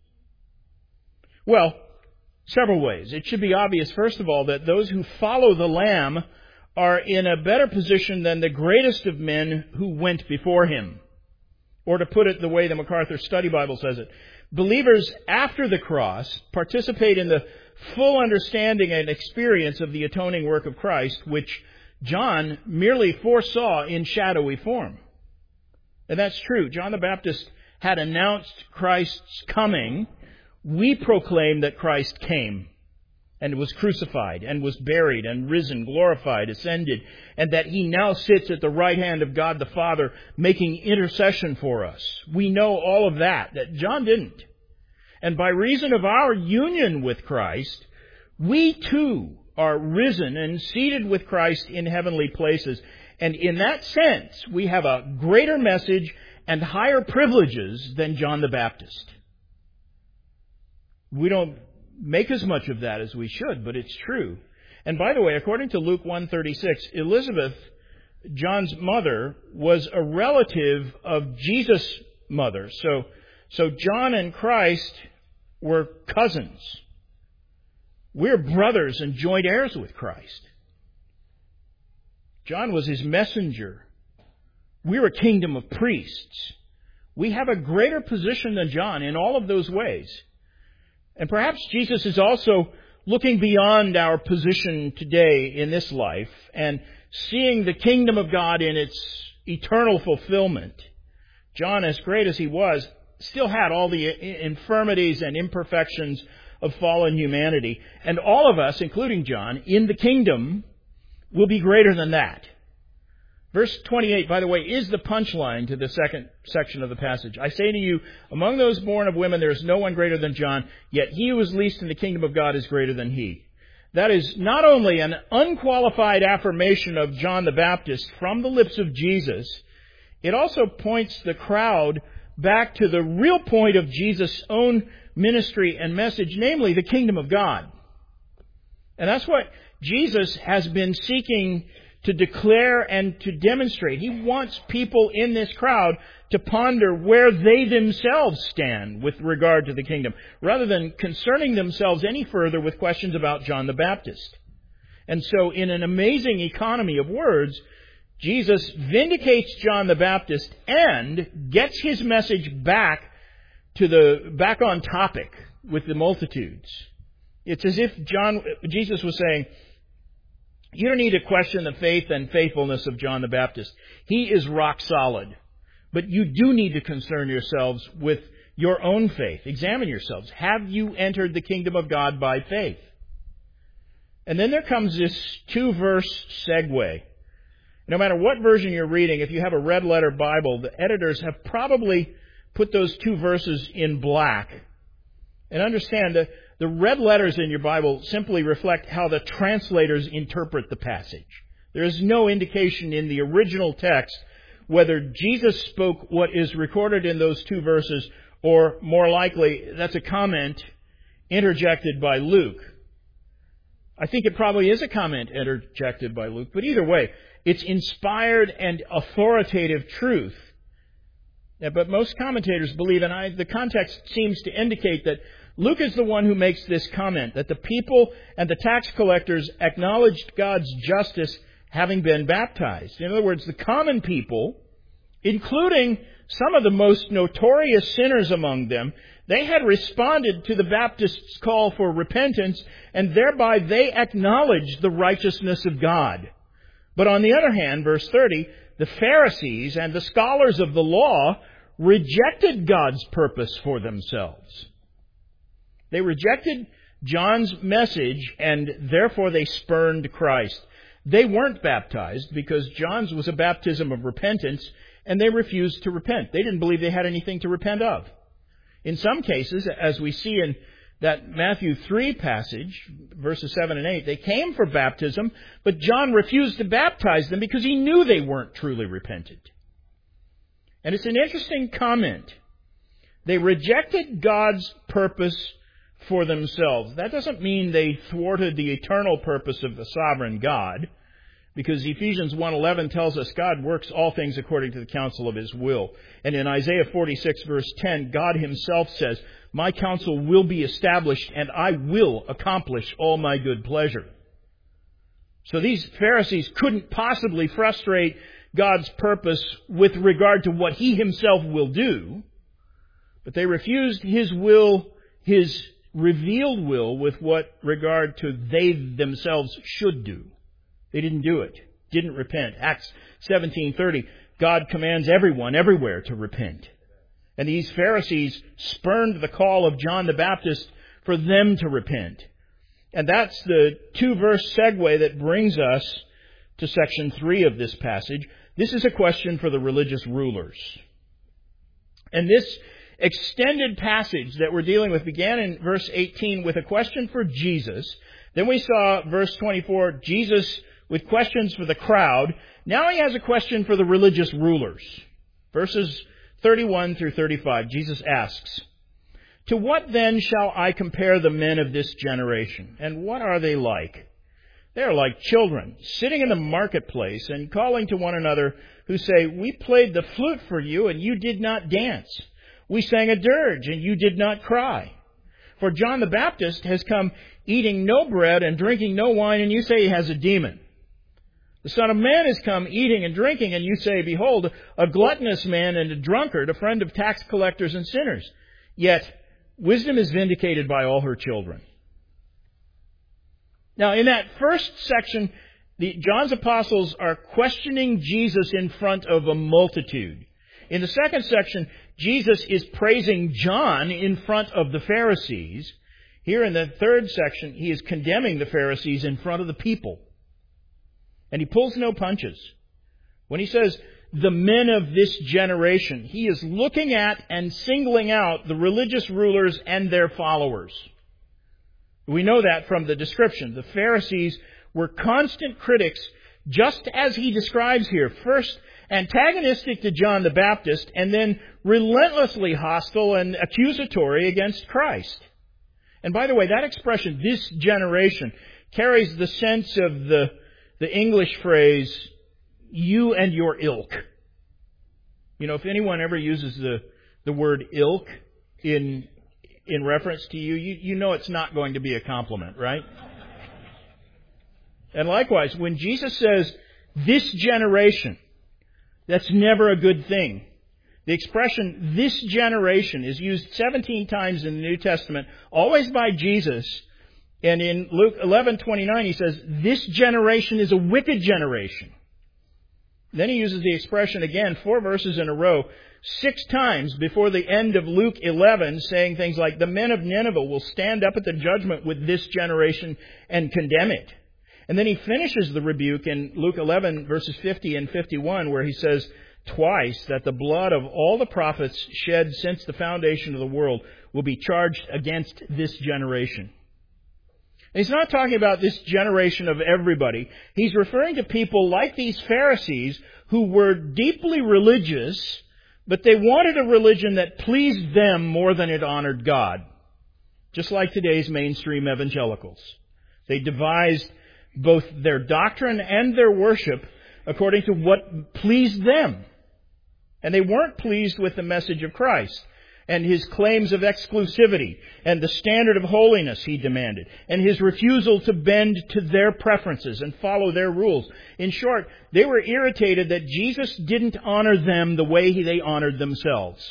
Well, several ways. It should be obvious, first of all, that those who follow the Lamb are in a better position than the greatest of men who went before him. Or to put it the way the MacArthur Study Bible says it, believers after the cross participate in the full understanding and experience of the atoning work of Christ, which John merely foresaw in shadowy form. And that's true. John the Baptist had announced Christ's coming. We proclaim that Christ came and was crucified and was buried and risen, glorified, ascended, and that he now sits at the right hand of God the Father making intercession for us. We know all of that John didn't. And by reason of our union with Christ, we too are risen and seated with Christ in heavenly places. And in that sense, we have a greater message and higher privileges than John the Baptist. We don't make as much of that as we should, but it's true. And by the way, according to Luke 1:36, Elizabeth, John's mother, was a relative of Jesus' mother. So John and Christ were cousins. We're brothers and joint heirs with Christ. John was his messenger. We're a kingdom of priests. We have a greater position than John in all of those ways. And perhaps Jesus is also looking beyond our position today in this life and seeing the kingdom of God in its eternal fulfillment. John, as great as he was, still had all the infirmities and imperfections of fallen humanity. And all of us, including John, in the kingdom will be greater than that. Verse 28, by the way, is the punchline to the second section of the passage. I say to you, among those born of women, there is no one greater than John, yet he who is least in the kingdom of God is greater than he. That is not only an unqualified affirmation of John the Baptist from the lips of Jesus, it also points the crowd back to the real point of Jesus' own ministry and message, namely the kingdom of God. And that's what Jesus has been seeking to declare and to demonstrate. He wants people in this crowd to ponder where they themselves stand with regard to the kingdom, rather than concerning themselves any further with questions about John the Baptist. And so, in an amazing economy of words, Jesus vindicates John the Baptist and gets his message back on topic with the multitudes. It's as if Jesus was saying, you don't need to question the faith and faithfulness of John the Baptist. He is rock solid. But you do need to concern yourselves with your own faith. Examine yourselves. Have you entered the kingdom of God by faith? And then there comes this 2-verse segue. No matter what version you're reading, if you have a red letter Bible, the editors have probably put those 2 verses in black. And understand that the red letters in your Bible simply reflect how the translators interpret the passage. There is no indication in the original text whether Jesus spoke what is recorded in those 2 verses, or more likely, that's a comment interjected by Luke. I think it probably is a comment interjected by Luke, but either way, it's inspired and authoritative truth. But most commentators believe, and the context seems to indicate that Luke is the one who makes this comment, that the people and the tax collectors acknowledged God's justice having been baptized. In other words, the common people, including some of the most notorious sinners among them, they had responded to the Baptist's call for repentance, and thereby they acknowledged the righteousness of God. But on the other hand, verse 30, the Pharisees and the scholars of the law rejected God's purpose for themselves. They rejected John's message, and therefore they spurned Christ. They weren't baptized because John's was a baptism of repentance, and they refused to repent. They didn't believe they had anything to repent of. In some cases, as we see in that Matthew 3 passage, verses 7 and 8, they came for baptism, but John refused to baptize them because he knew they weren't truly repentant. And it's an interesting comment. They rejected God's purpose for themselves. That doesn't mean they thwarted the eternal purpose of the sovereign God, because Ephesians 1:11 tells us God works all things according to the counsel of His will. And in Isaiah 46 verse 10, God Himself says, my counsel will be established and I will accomplish all my good pleasure. So these Pharisees couldn't possibly frustrate God's purpose with regard to what He Himself will do, but they refused His will, His revealed will, with what regard to they themselves should do. They didn't do it, didn't repent. Acts 17:30, God commands everyone, everywhere to repent. And these Pharisees spurned the call of John the Baptist for them to repent. And that's the 2-verse segue that brings us to section 3 of this passage. This is a question for the religious rulers. And this extended passage that we're dealing with began in verse 18 with a question for Jesus. Then we saw verse 24, Jesus with questions for the crowd. Now he has a question for the religious rulers. Verses 31 through 35, Jesus asks, to what then shall I compare the men of this generation? And what are they like? They are like children, sitting in the marketplace and calling to one another, who say, we played the flute for you, and you did not dance. We sang a dirge, and you did not cry. For John the Baptist has come eating no bread and drinking no wine, and you say he has a demon. The Son of Man has come eating and drinking, and you say, behold, a gluttonous man and a drunkard, a friend of tax collectors and sinners. Yet wisdom is vindicated by all her children. Now, in that first section, John's apostles are questioning Jesus in front of a multitude. In the second section, Jesus is praising John in front of the Pharisees. Here in the third section, he is condemning the Pharisees in front of the people. And he pulls no punches. When he says, the men of this generation, he is looking at and singling out the religious rulers and their followers. We know that from the description. The Pharisees were constant critics, just as he describes here. First, antagonistic to John the Baptist, and then relentlessly hostile and accusatory against Christ. And by the way, that expression, this generation, carries the sense of the English phrase, you and your ilk. You know, if anyone ever uses the word ilk in reference to you, you know it's not going to be a compliment, right? And likewise, when Jesus says, this generation, that's never a good thing. The expression, this generation, is used 17 times in the New Testament, always by Jesus. And in Luke 11:29, he says, this generation is a wicked generation. Then he uses the expression again, 4 verses in a row, 6 times before the end of Luke 11, saying things like, the men of Nineveh will stand up at the judgment with this generation and condemn it. And then he finishes the rebuke in Luke 11, verses 50 and 51, where he says twice that the blood of all the prophets shed since the foundation of the world will be charged against this generation. And he's not talking about this generation of everybody. He's referring to people like these Pharisees who were deeply religious, but they wanted a religion that pleased them more than it honored God. Just like today's mainstream evangelicals. They devised both their doctrine and their worship according to what pleased them. And they weren't pleased with the message of Christ and His claims of exclusivity and the standard of holiness He demanded and His refusal to bend to their preferences and follow their rules. In short, they were irritated that Jesus didn't honor them the way they honored themselves.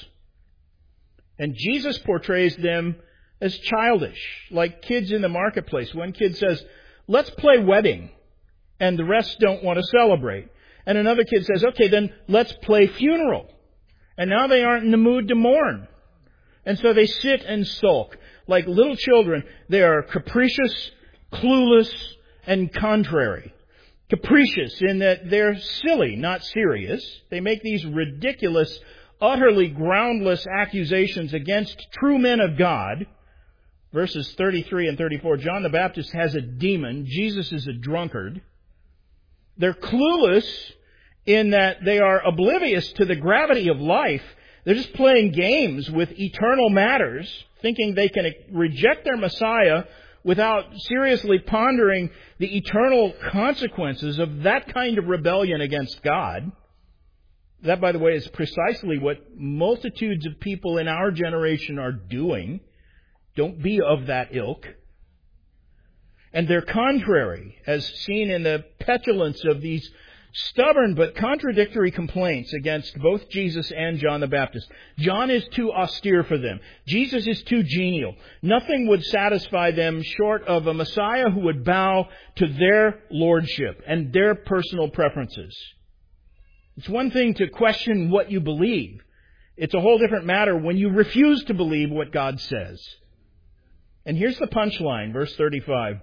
And Jesus portrays them as childish, like kids in the marketplace. One kid says, let's play wedding, and the rest don't want to celebrate. And another kid says, okay, then let's play funeral. And now they aren't in the mood to mourn. And so they sit and sulk. Like little children, they are capricious, clueless, and contrary. Capricious in that they're silly, not serious. They make these ridiculous, utterly groundless accusations against true men of God. Verses 33 and 34, John the Baptist has a demon. Jesus is a drunkard. They're clueless in that they are oblivious to the gravity of life. They're just playing games with eternal matters, thinking they can reject their Messiah without seriously pondering the eternal consequences of that kind of rebellion against God. That, by the way, is precisely what multitudes of people in our generation are doing. Don't be of that ilk. And they're contrary, as seen in the petulance of these stubborn but contradictory complaints against both Jesus and John the Baptist. John is too austere for them. Jesus is too genial. Nothing would satisfy them short of a Messiah who would bow to their lordship and their personal preferences. It's one thing to question what you believe. It's a whole different matter when you refuse to believe what God says. And here's the punchline, verse 35.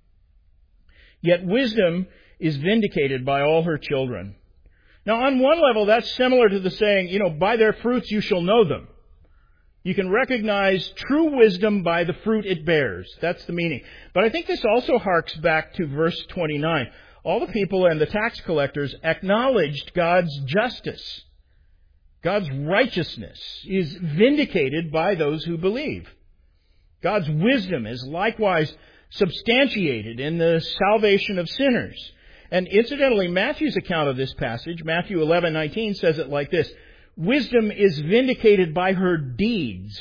Yet wisdom is vindicated by all her children. Now, on one level, that's similar to the saying, by their fruits you shall know them. You can recognize true wisdom by the fruit it bears. That's the meaning. But I think this also harks back to verse 29. All the people and the tax collectors acknowledged God's justice. God's righteousness is vindicated by those who believe. God's wisdom is likewise substantiated in the salvation of sinners. And incidentally, Matthew's account of this passage, Matthew 11:19, says it like this: wisdom is vindicated by her deeds.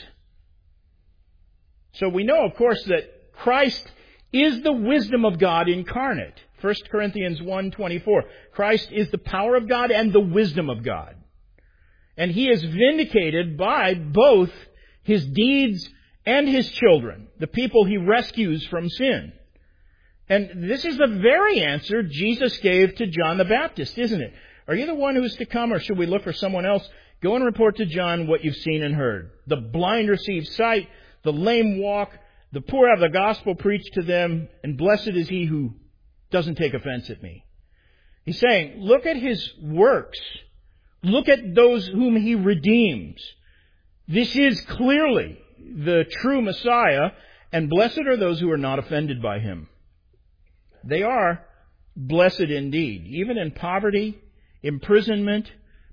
So we know, of course, that Christ is the wisdom of God incarnate. 1 Corinthians 1:24. Christ is the power of God and the wisdom of God. And He is vindicated by both His deeds and His children, the people He rescues from sin. And this is the very answer Jesus gave to John the Baptist, isn't it? Are you the one who is to come, or should we look for someone else? Go and report to John what you've seen and heard. The blind receive sight, the lame walk, the poor have the gospel preached to them, and blessed is he who doesn't take offense at me. He's saying, look at His works. Look at those whom He redeems. This is clearly the true Messiah, and blessed are those who are not offended by Him. They are blessed indeed. Even in poverty, imprisonment,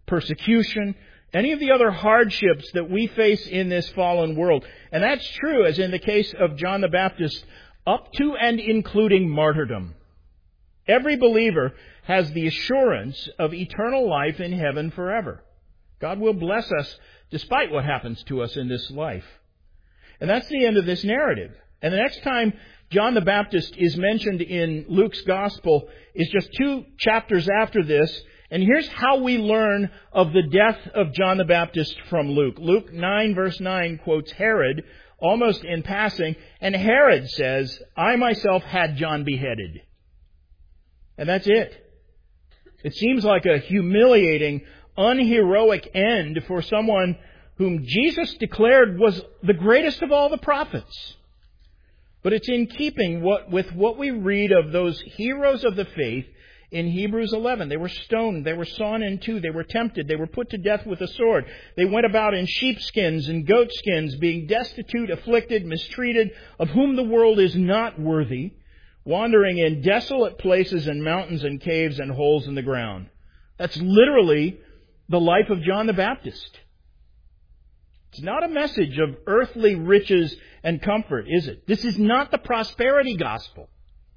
persecution, any of the other hardships that we face in this fallen world. And that's true, as in the case of John the Baptist, up to and including martyrdom. Every believer has the assurance of eternal life in heaven forever. God will bless us despite what happens to us in this life. And that's the end of this narrative. And the next time John the Baptist is mentioned in Luke's Gospel is just 2 chapters after this. And here's how we learn of the death of John the Baptist from Luke. Luke 9 verse 9 quotes Herod almost in passing. And Herod says, "I myself had John beheaded." And that's it. It seems like a humiliating, unheroic end for someone whom Jesus declared was the greatest of all the prophets. But it's in keeping with what we read of those heroes of the faith in Hebrews 11. They were stoned, they were sawn in two, they were tempted, they were put to death with a sword. They went about in sheepskins and goatskins, being destitute, afflicted, mistreated, of whom the world is not worthy, wandering in desolate places and mountains and caves and holes in the ground. That's literally the life of John the Baptist. It's not a message of earthly riches and comfort, is it? This is not the prosperity gospel.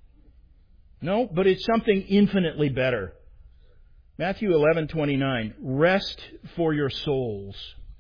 No, but it's something infinitely better. Matthew 11:29, rest for your souls.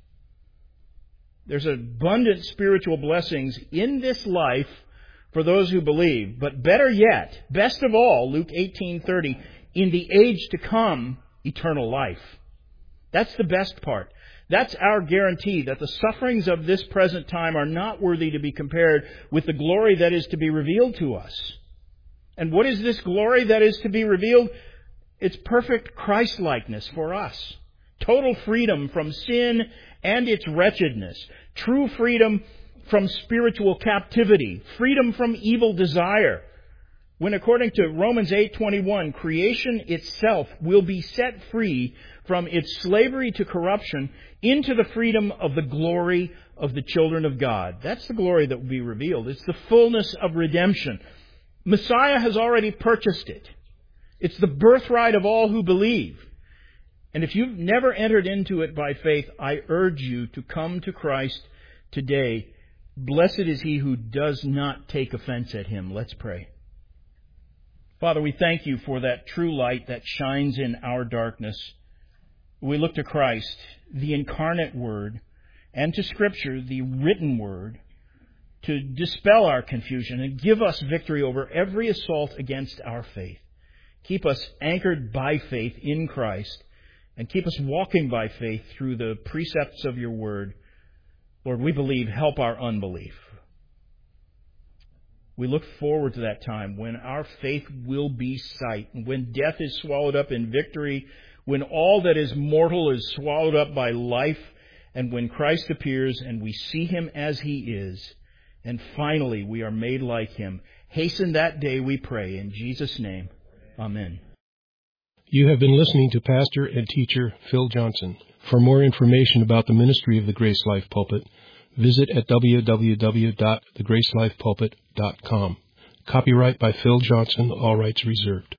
There's abundant spiritual blessings in this life for those who believe. But better yet, best of all, Luke 18:30, in the age to come, eternal life. That's the best part. That's our guarantee that the sufferings of this present time are not worthy to be compared with the glory that is to be revealed to us. And what is this glory that is to be revealed? It's perfect Christ-likeness for us. Total freedom from sin and its wretchedness. True freedom from spiritual captivity. Freedom from evil desire. When, according to Romans 8:21, creation itself will be set free from its slavery to corruption into the freedom of the glory of the children of God. That's the glory that will be revealed. It's the fullness of redemption. Messiah has already purchased it. It's the birthright of all who believe. And if you've never entered into it by faith, I urge you to come to Christ today. Blessed is he who does not take offense at him. Let's pray. Father, we thank you for that true light that shines in our darkness. We look to Christ, the incarnate Word, and to Scripture, the written Word, to dispel our confusion and give us victory over every assault against our faith. Keep us anchored by faith in Christ, and keep us walking by faith through the precepts of your Word. Lord, we believe, help our unbelief. We look forward to that time when our faith will be sight, when death is swallowed up in victory, when all that is mortal is swallowed up by life, and when Christ appears and we see him as he is, and finally we are made like him. Hasten that day, we pray. In Jesus' name, amen. You have been listening to Pastor and Teacher Phil Johnson. For more information about the ministry of the Grace Life Pulpit, visit at www.thegracelifepulpit.com. Copyright by Phil Johnson, all rights reserved.